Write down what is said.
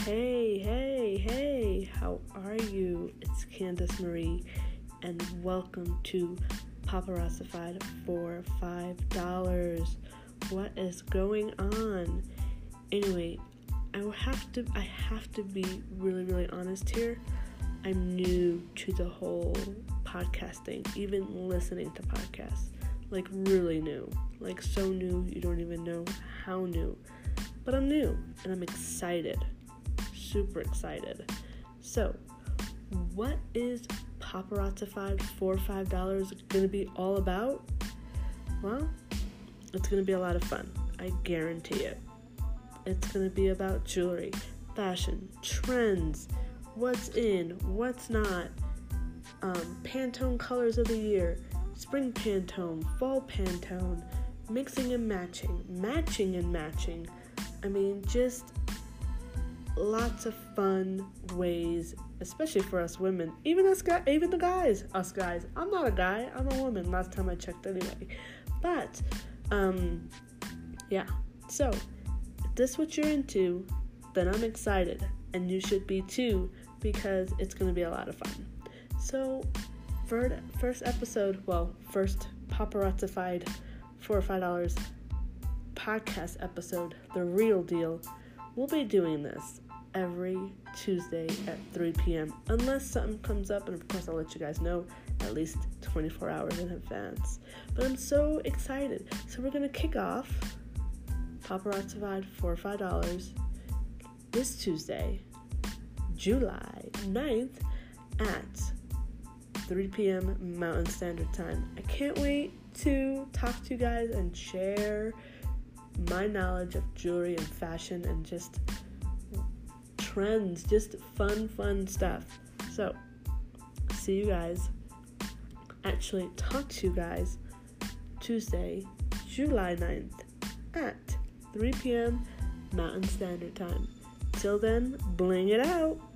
Hey, how are you? It's Candace Marie, and welcome to Paparazzified for $5. What is going on? Anyway, I have to be really honest here. I'm new to the whole podcasting, even listening to podcasts. Like really new. Like so new you don't even know how new. But I'm new and I'm excited. Super excited. So, what is Paparazzified for $5 going to be all about? Well, it's going to be a lot of fun. I guarantee it. It's going to be about jewelry, fashion, trends, what's in, what's not, Pantone colors of the year, spring Pantone, fall Pantone, mixing and matching. I mean, just lots of fun ways, especially for us women. Even us guys, us guys. I'm not a guy, I'm a woman. Last time I checked, anyway. But, yeah. So, if this is what you're into, then I'm excited, and you should be too, because it's gonna be a lot of fun. So, first Paparazzified for $5 podcast episode, the real deal. We'll be doing this every Tuesday at 3 p.m. unless something comes up, and of course I'll let you guys know at least 24 hours in advance. But I'm so excited. So we're going to kick off Paparazzified for $5 this Tuesday, July 9th at 3 p.m. Mountain Standard Time. I can't wait to talk to you guys and share my knowledge of jewelry and fashion and just trends, just fun stuff. So, see you guys. Actually, talk to you guys Tuesday, July 9th at 3 p.m. Mountain Standard Time. Till then, bling it out.